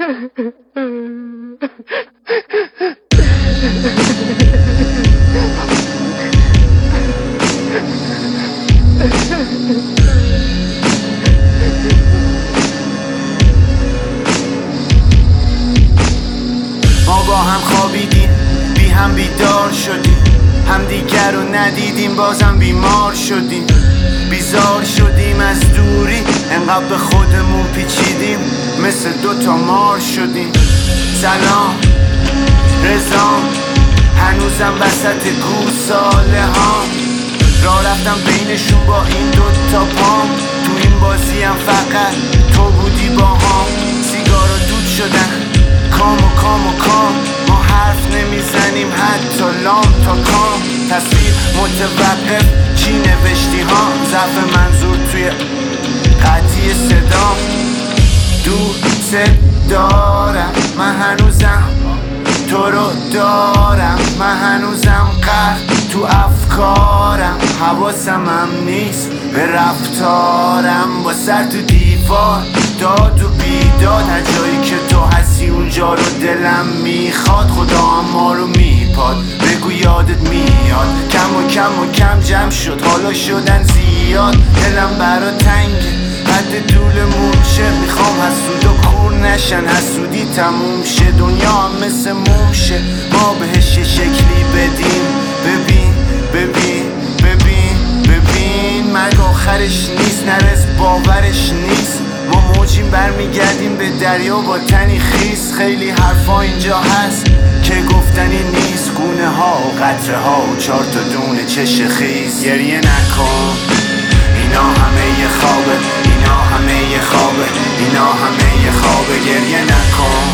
ما با هم خوابیدیم، بی هم بیدار شدیم، همدیگر رو ندیدیم، بازم بیمار شدیم، بیزار شدیم از دوری، انقدر به خودمون پیچیدیم، مثل دوتا مار شدیم. سلام رضا، هنوزم وسط گوساله ها، راه رفتم بینشون با این دوتا پام، تو این بازی هم فقط تو بودی با هم. سیگارا دود شدن، کام و کام و کام، ما حرف نمیزنیم حتی لام تا کام. تصویر متوقف، چی نوشتی ها، ضعف منظور توی قطعی صدام. دوست دارم، من هنوزم تو رو دارم، من هنوزم غرق تو افکارم، حواسم هم نیست به رفتارم، با سر تو دیوار داد و بیداد، هر جایی که تو هستی اونجا رو دلم میخواد، خدا هم ما رو میپاد، بگو یادت میاد. کم و کم و کم جمع شد، حالا شدن زیاد، دلم برا تنگه، حد طولمون شه، میخوام حسود و کور نشن، حسودی تموم شه، دنیا هم مثل موم شه، ما بهش یه شکلی بدیم. ببین ببین ببین ببین، مرگ آخرش نیست، نرس باورش نیست، ما موجیم برمیگردیم به دریا با تنی خیس. خیلی حرفا اینجا هست که گفتنی نیست، گونه ها و قطره ها و 4 تا دونه چش خیز. گریه نکن، اینا همه یه خوابه، اینا همه یه خوابه، اینا همه یه خوابه. گریه نکن،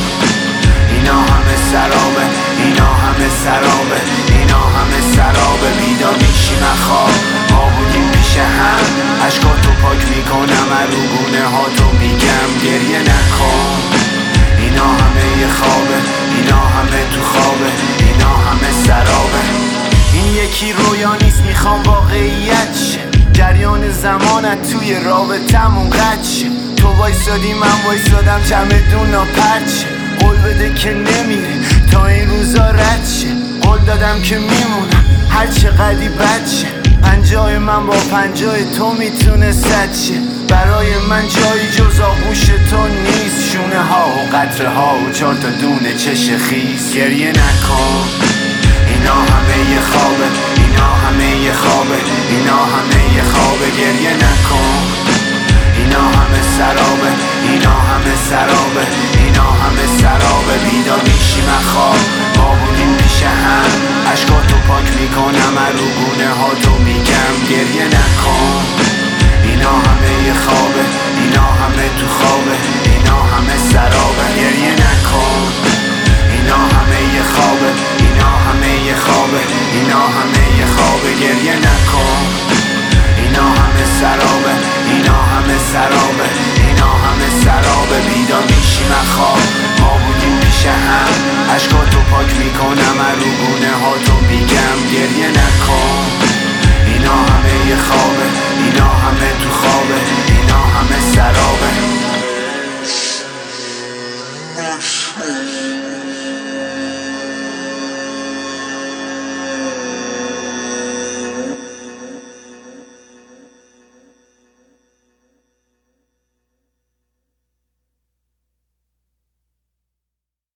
اینا همه سرابه، اینا همه سرابه، اینا همه سرابه. بیدار میشیم خواب، ما بودیم پیش هم، عشقاتو پاک میکنم، رو گونه ها تو میگم. گریه نکن، اینا همه یه خوابه، اینا همه تو خوابه، اینا همه سرابه. این یکی رویا نیست، میخوام واقعیت شه، جریان زمانت توی رابطمون قد شه. تو وایسادی من وایسادم، چمدون ها پرچه، قول بده که نمیره تا این روزا رد شه، قول دادم که میمونم هر چقدی بد شه، پنجای من با پنجای تو میتونه صد شه، برای من جایی جز آغوش تو نیست، شونه ها و قطره ها و 4 تا دونه چش خیس. گریه نکن، اینا همه یه خوابه، اینا همه یه خوابه، اینا همه یه خوابه. گریه نکن، اینا همه سرابه، اینا همه سرابه، اینا همه سرابه. بیدار میشیم خواب، ما بودیم پیش هم، عشقاتو پاک میکنم، رو گونه ها تو میگم. گریه نکن، اینا همه یه خوابه، اینا همه تو خوابه، اینا همه سرابه. گریه نکن، اینا همه یه خوابه، اینا همه یه خوابه، اینا همه یه خوابه. گریه نکن، اینا همه سرابه، اینا همه سرابه، اینا همه سرابه. بیدار میشیم خواب، ما بودیم پیش هم، عشقاتو پاک میکنم، رو گونه ها تو میگم. گریه نکن، اینا همه یه خوابه، اینا همه تو خوابه.